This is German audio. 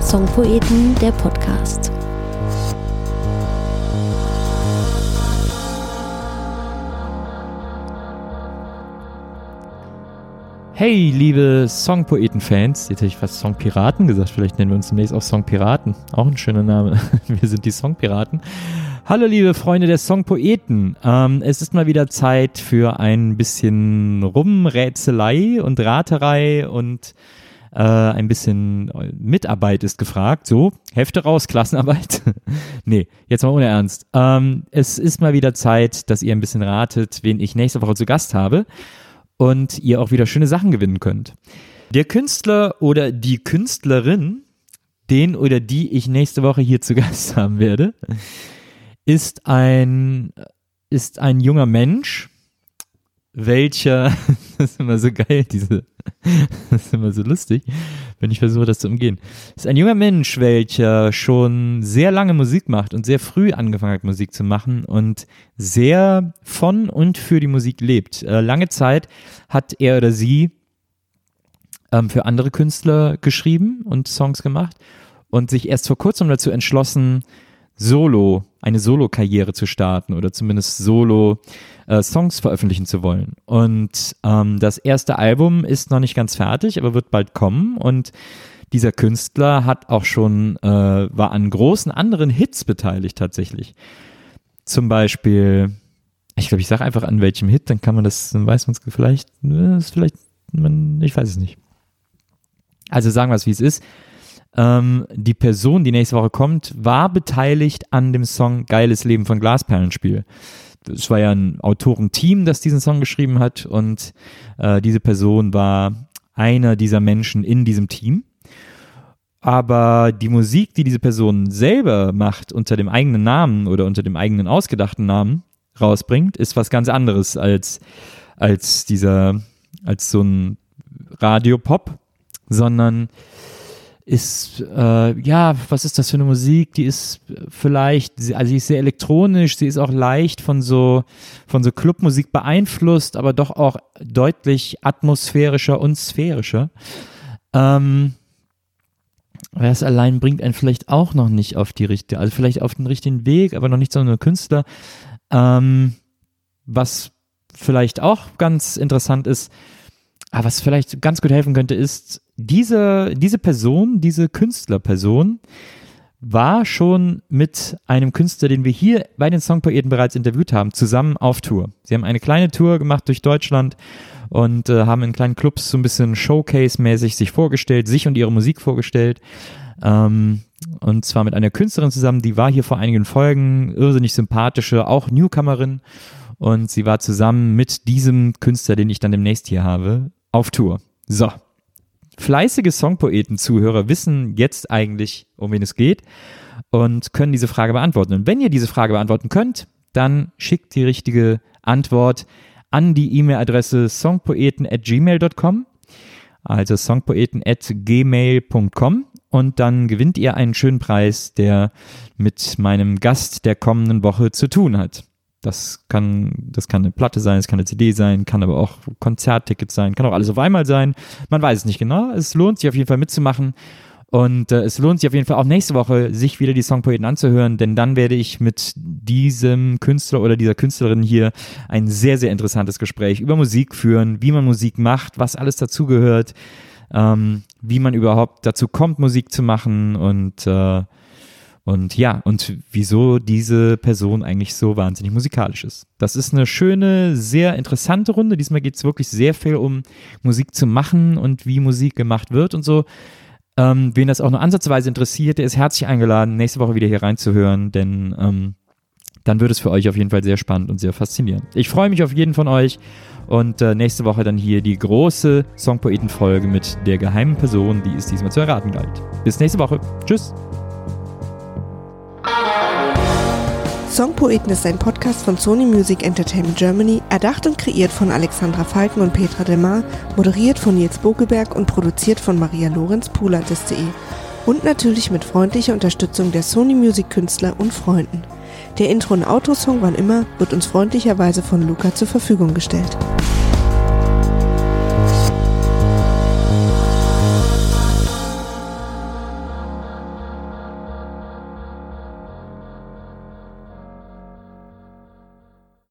Songpoeten, der Podcast. Hey, liebe Songpoeten-Fans, jetzt hätte ich fast Songpiraten gesagt, vielleicht nennen wir uns demnächst auch Songpiraten, auch ein schöner Name, wir sind die Songpiraten. Hallo liebe Freunde der Songpoeten, es ist mal wieder Zeit für ein bisschen Rumrätselei und Raterei und ein bisschen Mitarbeit ist gefragt, so, Hefte raus, Klassenarbeit. Nee, jetzt mal ohne Ernst. Es ist mal wieder Zeit, dass ihr ein bisschen ratet, wen ich nächste Woche zu Gast habe. Und ihr auch wieder schöne Sachen gewinnen könnt. Der Künstler oder die Künstlerin, den oder die ich nächste Woche hier zu Gast haben werde, ist ein junger Mensch, welcher, das ist immer so geil, das ist immer so lustig, wenn ich versuche, das zu umgehen. Ist ein junger Mensch, welcher schon sehr lange Musik macht und sehr früh angefangen hat, Musik zu machen und sehr von und für die Musik lebt. Lange Zeit hat er oder sie für andere Künstler geschrieben und Songs gemacht und sich erst vor kurzem dazu entschlossen, eine Solo-Karriere zu starten oder zumindest Solo-Songs veröffentlichen zu wollen. Und das erste Album ist noch nicht ganz fertig, aber wird bald kommen. Und dieser Künstler hat auch schon, war an großen anderen Hits beteiligt tatsächlich. Zum Beispiel, ich glaube, ich sage einfach an welchem Hit, dann weiß man es vielleicht, ich weiß es nicht. Also sagen wir es, wie es ist. Die Person, die nächste Woche kommt, war beteiligt an dem Song Geiles Leben von Glasperlenspiel. Es war ja ein Autorenteam, das diesen Song geschrieben hat und diese Person war einer dieser Menschen in diesem Team. Aber die Musik, die diese Person selber macht, unter dem eigenen Namen oder unter dem eigenen ausgedachten Namen rausbringt, ist was ganz anderes als so ein Radiopop, sondern ist, was ist das für eine Musik? Die ist die ist sehr elektronisch, sie ist auch leicht von so Clubmusik beeinflusst, aber doch auch deutlich atmosphärischer und sphärischer. Das allein bringt einen vielleicht auch noch nicht auf also vielleicht auf den richtigen Weg, aber noch nicht so ein Künstler. Was vielleicht auch ganz interessant ist, aber was vielleicht ganz gut helfen könnte, ist, diese Person, diese Künstlerperson war schon mit einem Künstler, den wir hier bei den Songpoeten bereits interviewt haben, zusammen auf Tour. Sie haben eine kleine Tour gemacht durch Deutschland und haben in kleinen Clubs so ein bisschen Showcase-mäßig sich vorgestellt, sich und ihre Musik vorgestellt. Und zwar mit einer Künstlerin zusammen, die war hier vor einigen Folgen, irrsinnig sympathische, auch Newcomerin. Und sie war zusammen mit diesem Künstler, den ich dann demnächst hier habe, auf Tour. So. Fleißige Songpoeten-Zuhörer wissen jetzt eigentlich, um wen es geht und können diese Frage beantworten. Und wenn ihr diese Frage beantworten könnt, dann schickt die richtige Antwort an die E-Mail-Adresse songpoeten@gmail.com, also songpoeten@gmail.com, und dann gewinnt ihr einen schönen Preis, der mit meinem Gast der kommenden Woche zu tun hat. Das kann eine Platte sein, es kann eine CD sein, kann aber auch Konzerttickets sein, kann auch alles auf einmal sein. Man weiß es nicht genau. Es lohnt sich auf jeden Fall mitzumachen und es lohnt sich auf jeden Fall auch nächste Woche, sich wieder die Songpoeten anzuhören, denn dann werde ich mit diesem Künstler oder dieser Künstlerin hier ein sehr, sehr interessantes Gespräch über Musik führen, wie man Musik macht, was alles dazugehört, wie man überhaupt dazu kommt, Musik zu machen und wieso diese Person eigentlich so wahnsinnig musikalisch ist. Das ist eine schöne, sehr interessante Runde. Diesmal geht es wirklich sehr viel um Musik zu machen und wie Musik gemacht wird und so. Wen das auch nur ansatzweise interessiert, der ist herzlich eingeladen, nächste Woche wieder hier reinzuhören, denn dann wird es für euch auf jeden Fall sehr spannend und sehr faszinierend. Ich freue mich auf jeden von euch und nächste Woche dann hier die große Songpoeten-Folge mit der geheimen Person, die es diesmal zu erraten galt. Bis nächste Woche. Tschüss. Songpoeten ist ein Podcast von Sony Music Entertainment Germany, erdacht und kreiert von Alexandra Falken und Petra Delmar, moderiert von Nils Bokelberg und produziert von Maria Lorenz Puladis.de und natürlich mit freundlicher Unterstützung der Sony Music Künstler und Freunden. Der Intro- und Outro-Song Wann immer wird uns freundlicherweise von Luca zur Verfügung gestellt.